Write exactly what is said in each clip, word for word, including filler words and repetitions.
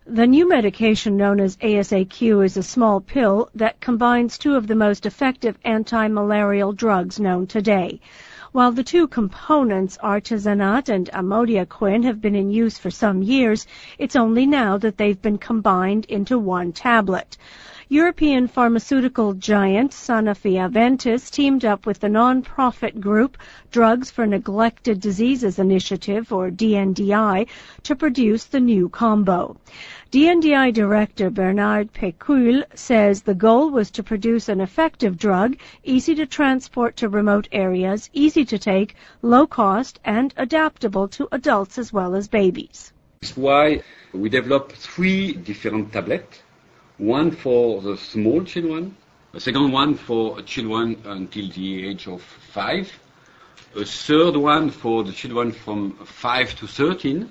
The new medication known as A S A Q is a small pill that combines two of the most effective anti-malarial drugs known today. While the two components, artesunate and amodiaquin, have been in use for some years, it's only now that they've been combined into one tablet. European pharmaceutical giant Sanofi-Aventis teamed up with the non-profit group Drugs for Neglected Diseases Initiative, or D N D I, to produce the new combo. D N D I Director Bernard Pécule says the goal was to produce an effective drug, easy to transport to remote areas, easy to take, low cost, and adaptable to adults as well as babies. That's why we developed three different tablets. One for the small children, a second one for children until the age of five, a third one for the children from five to thirteen,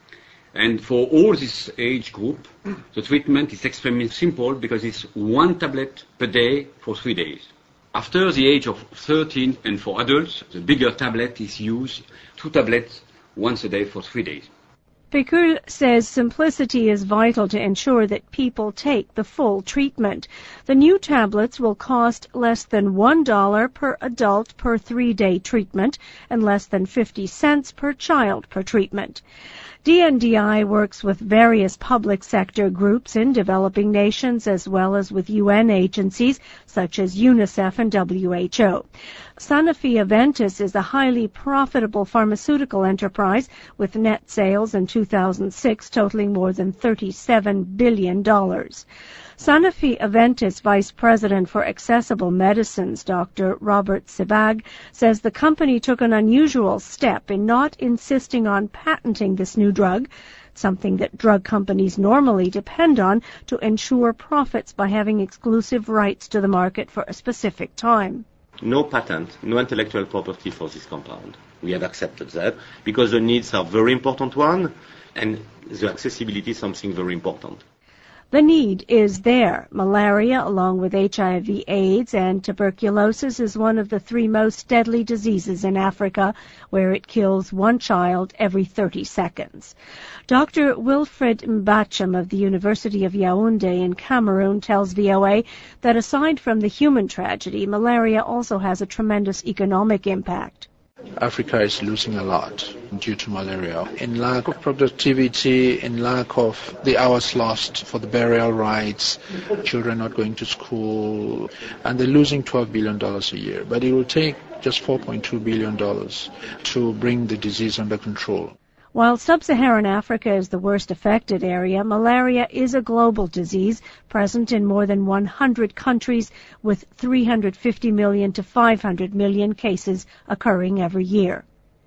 and for all this age group, the treatment is extremely simple because it's one tablet per day for three days. After the age of thirteen and for adults, the bigger tablet is used, two tablets once a day for three days. Pécule says simplicity is vital to ensure that people take the full treatment. The new tablets will cost less than one dollar per adult per three-day treatment and less than fifty cents per child per treatment. D N D I works with various public sector groups in developing nations as well as with U N agencies such as UNICEF and W H O. Sanofi-Aventis is a highly profitable pharmaceutical enterprise with net sales in two thousand six totaling more than thirty-seven billion dollars. Sanofi-Aventis Vice President for Accessible Medicines, Doctor Robert Sebag, says the company took an unusual step in not insisting on patenting this new drug, something that drug companies normally depend on to ensure profits by having exclusive rights to the market for a specific time. No patent, no intellectual property for this compound. We have accepted that because the needs are very important one and the accessibility is something very important. The need is there. Malaria, along with H I V AIDS and tuberculosis, is one of the three most deadly diseases in Africa, where it kills one child every thirty seconds. Doctor Wilfred Mbacham of the University of Yaoundé in Cameroon tells V O A that aside from the human tragedy, malaria also has a tremendous economic impact. Africa is losing a lot due to malaria. In lack of productivity, in lack of the hours lost for the burial rites, children not going to school, and they're losing twelve billion dollars a year. But it will take just four point two billion dollars to bring the disease under control. While sub-Saharan Africa is the worst affected area, malaria is a global disease present in more than one hundred countries with three hundred fifty million to five hundred million cases occurring every year.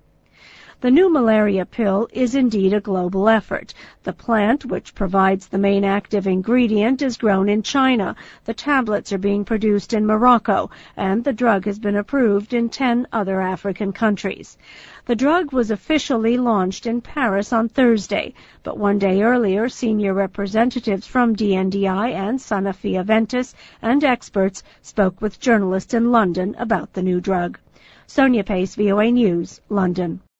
The new malaria pill is indeed a global effort. The plant, which provides the main active ingredient, is grown in China. The tablets are being produced in Morocco, and the drug has been approved in ten other African countries. The drug was officially launched in Paris on Thursday, but one day earlier, senior representatives from D N D I and Sanofi-Aventis and experts spoke with journalists in London about the new drug. Sonia Pace, V O A News, London.